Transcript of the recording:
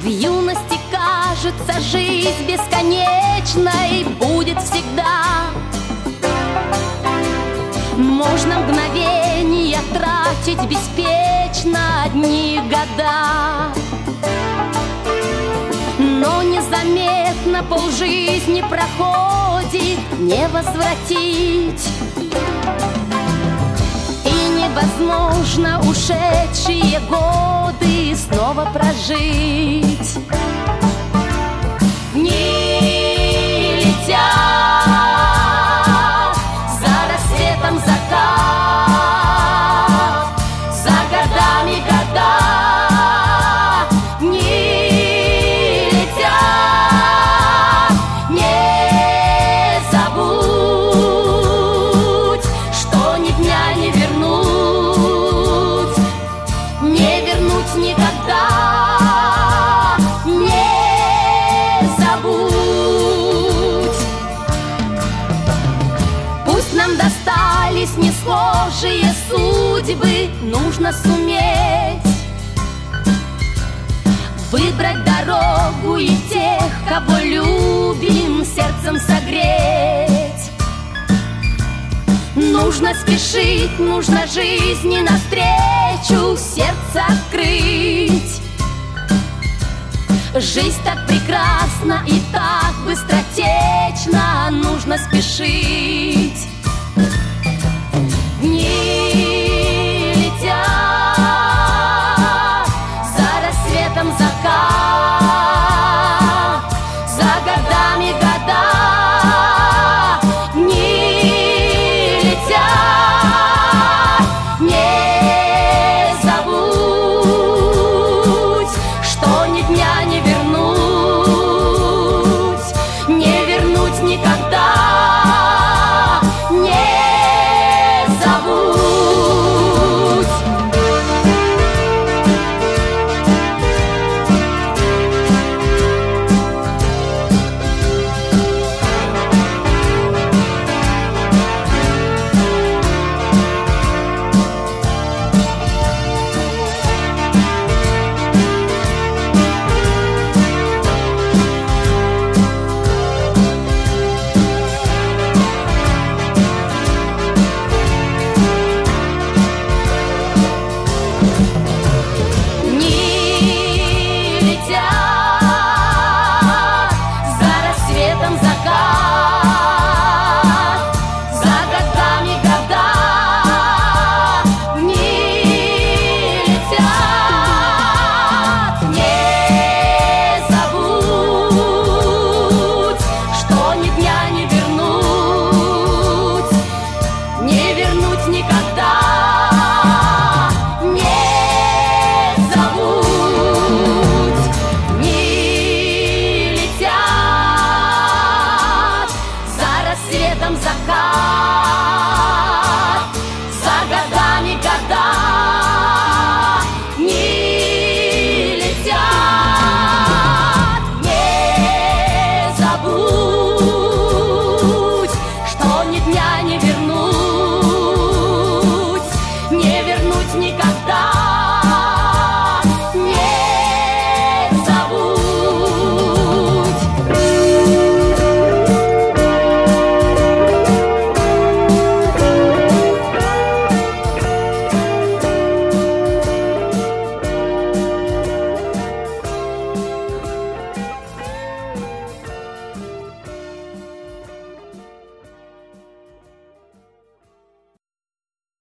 В юности кажется, жизнь бесконечной будет всегда. Можно мгновения тратить беспечно одни года, но незаметно полжизни проходит, не возвратить. И невозможно ушедшие годы снова прожить. Дни летят, за рассветом закат, за годами года. Дни летят, не забудь, что ни дня не вернуть, не вернуть никогда. Нам достались несхожие судьбы, нужно суметь выбрать дорогу и тех, кого любим, сердцем согреть. Нужно спешить, нужно жизни навстречу сердце открыть. Жизнь так прекрасна и так быстротечна, нужно спешить.